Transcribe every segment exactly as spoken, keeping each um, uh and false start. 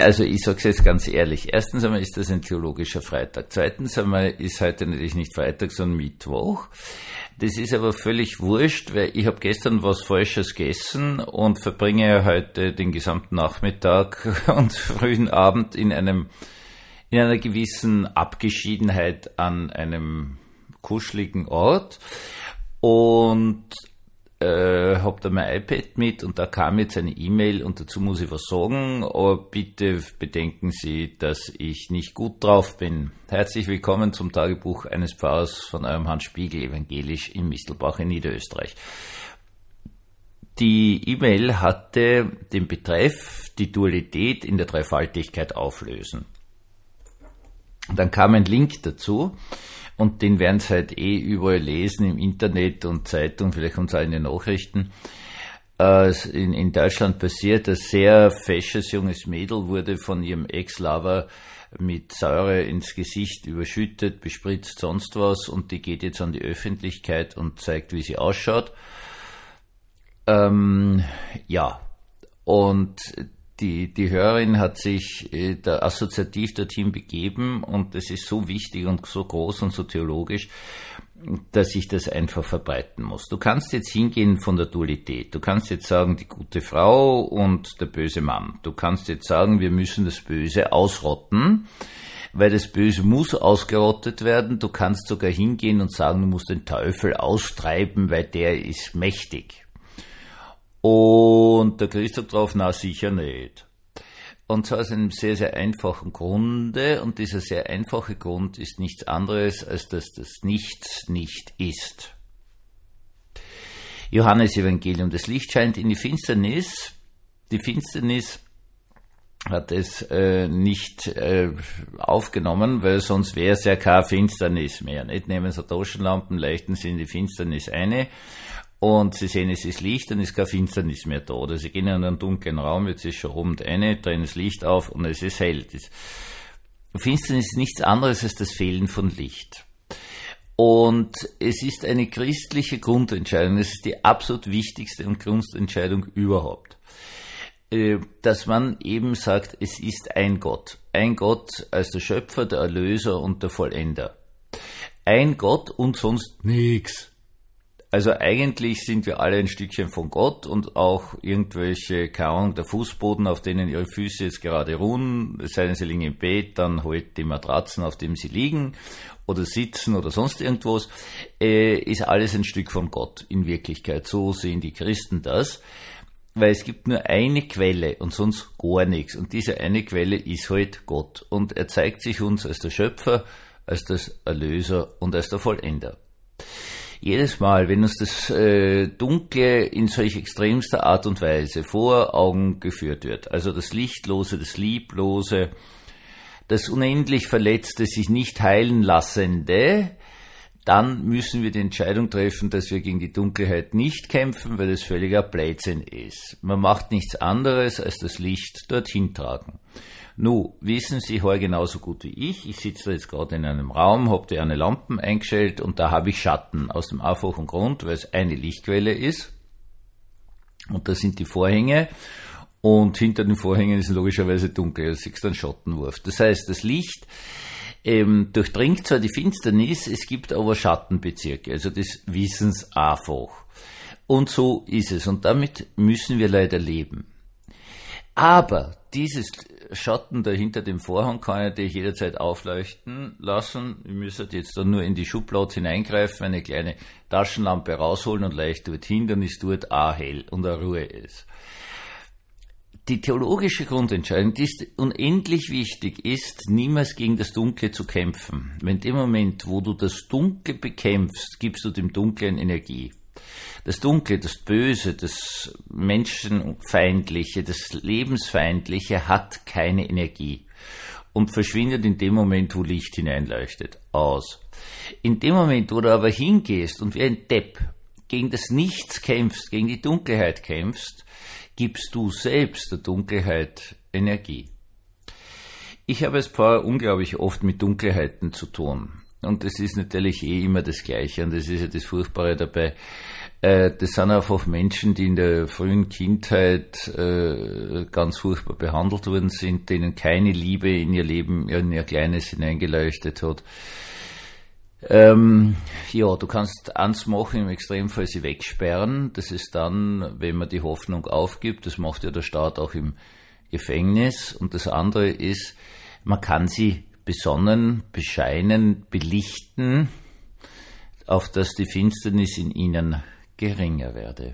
also ich sage es jetzt ganz ehrlich. Erstens einmal ist das ein theologischer Freitag. Zweitens einmal ist heute natürlich nicht Freitag, sondern Mittwoch. Das ist aber völlig wurscht, weil ich habe gestern was Falsches gegessen und verbringe heute den gesamten Nachmittag und frühen Abend in einem in einer gewissen Abgeschiedenheit an einem kuscheligen Ort und äh, habe da mein iPad mit und da kam jetzt eine E-Mail und dazu muss ich was sagen, aber bitte bedenken Sie, dass ich nicht gut drauf bin. Herzlich willkommen zum Tagebuch eines Pfarrers von eurem Hans Spiegel, evangelisch in Mistelbach in Niederösterreich. Die E-Mail hatte den Betreff, die Dualität in der Dreifaltigkeit auflösen. Dann kam ein Link dazu. Und den werden Sie halt eh überall lesen, im Internet und Zeitung, vielleicht kommt es auch in den Nachrichten. Äh, in, in Deutschland passiert, ein sehr fesches junges Mädel wurde von ihrem Ex-Lover mit Säure ins Gesicht überschüttet, bespritzt, sonst was, und die geht jetzt an die Öffentlichkeit und zeigt, wie sie ausschaut. Ähm, ja, und Die, die Hörerin hat sich äh, da assoziativ dorthin begeben und das ist so wichtig und so groß und so theologisch, dass ich das einfach verbreiten muss. Du kannst jetzt hingehen von der Dualität. Du kannst jetzt sagen, die gute Frau und der böse Mann. Du kannst jetzt sagen, wir müssen das Böse ausrotten, weil das Böse muss ausgerottet werden. Du kannst sogar hingehen und sagen, du musst den Teufel austreiben, weil der ist mächtig. Und der Christ sagt drauf, na sicher nicht. Und zwar aus einem sehr, sehr einfachen Grunde. Und dieser sehr einfache Grund ist nichts anderes, als dass das Nichts nicht ist. Johannes Evangelium, das Licht scheint in die Finsternis. Die Finsternis hat es äh, nicht äh, aufgenommen, weil sonst wäre es ja keine Finsternis mehr. Nicht? Nehmen Sie Taschenlampen, leuchten Sie in die Finsternis eine. Und Sie sehen, es ist Licht, dann ist keine Finsternis mehr da. Oder Sie gehen in einen dunklen Raum, jetzt ist schon oben eine, drehen das Licht auf und es ist hell. Das Finsternis ist nichts anderes als das Fehlen von Licht. Und es ist eine christliche Grundentscheidung, es ist die absolut wichtigste und Grundentscheidung überhaupt, dass man eben sagt, es ist ein Gott. Ein Gott als der Schöpfer, der Erlöser und der Vollender. Ein Gott und sonst nichts. Also eigentlich sind wir alle ein Stückchen von Gott und auch irgendwelche, keine Ahnung, der Fußboden, auf denen ihre Füße jetzt gerade ruhen, es sei denn, sie liegen im Bett, dann halt die Matratzen, auf denen sie liegen oder sitzen oder sonst irgendwas, äh, ist alles ein Stück von Gott in Wirklichkeit. So sehen die Christen das, weil es gibt nur eine Quelle und sonst gar nichts. Und diese eine Quelle ist halt Gott. Und er zeigt sich uns als der Schöpfer, als der Erlöser und als der Vollender. Jedes Mal, wenn uns das äh, Dunkle in solch extremster Art und Weise vor Augen geführt wird, also das Lichtlose, das Lieblose, das unendlich Verletzte, sich nicht heilen lassende, dann müssen wir die Entscheidung treffen, dass wir gegen die Dunkelheit nicht kämpfen, weil das völliger Blödsinn ist. Man macht nichts anderes, als das Licht dorthin tragen. Nu, wissen Sie heute genauso gut wie ich, ich sitze da jetzt gerade in einem Raum, habe da eine Lampen eingestellt und da habe ich Schatten, aus dem einfachen Grund, weil es eine Lichtquelle ist und da sind die Vorhänge und hinter den Vorhängen ist logischerweise dunkel, da siehst du einen Schattenwurf. Das heißt, das Licht ähm, durchdringt zwar die Finsternis, es gibt aber Schattenbezirke, also das wissen Sie einfach. Und so ist es und damit müssen wir leider leben. Aber dieses Schatten da hinter dem Vorhang kann ich natürlich jederzeit aufleuchten lassen. Ich müsste jetzt dann nur in die Schublade hineingreifen, eine kleine Taschenlampe rausholen und leicht dorthin, dann ist dort auch hell und auch Ruhe ist. Die theologische Grundentscheidung, die ist unendlich wichtig, ist, niemals gegen das Dunkle zu kämpfen. Wenn in dem Moment, wo du das Dunkle bekämpfst, gibst du dem Dunklen Energie. Das Dunkle, das Böse, das Menschenfeindliche, das Lebensfeindliche hat keine Energie und verschwindet in dem Moment, wo Licht hineinleuchtet, aus. In dem Moment, wo du aber hingehst und wie ein Depp gegen das Nichts kämpfst, gegen die Dunkelheit kämpfst, gibst du selbst der Dunkelheit Energie. Ich habe als Pfarrer unglaublich oft mit Dunkelheiten zu tun. und das ist natürlich eh immer das Gleiche, und das ist ja das Furchtbare dabei. Äh, das sind einfach Menschen, die in der frühen Kindheit äh, ganz furchtbar behandelt worden sind, denen keine Liebe in ihr Leben, in ihr Kleines hineingeleuchtet hat. Ähm, ja, du kannst eins machen, im Extremfall sie wegsperren. Das ist dann, wenn man die Hoffnung aufgibt, das macht ja der Staat auch im Gefängnis. Und das andere ist, man kann sie besonnen, bescheinen, belichten, auf dass die Finsternis in ihnen geringer werde.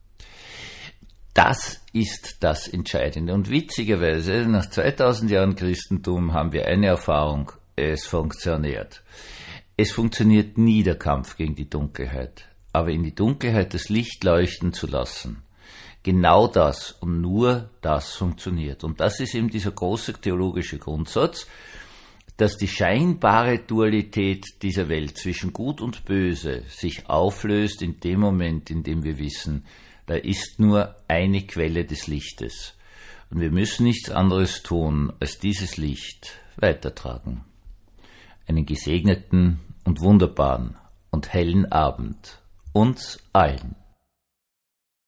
Das ist das Entscheidende. Und witzigerweise, nach zweitausend Jahren Christentum haben wir eine Erfahrung, es funktioniert. Es funktioniert nie der Kampf gegen die Dunkelheit, aber in die Dunkelheit das Licht leuchten zu lassen. Genau das und nur das funktioniert. Und das ist eben dieser große theologische Grundsatz, dass die scheinbare Dualität dieser Welt zwischen Gut und Böse sich auflöst in dem Moment, in dem wir wissen, da ist nur eine Quelle des Lichtes. Und wir müssen nichts anderes tun, als dieses Licht weitertragen. Einen gesegneten und wunderbaren und hellen Abend uns allen.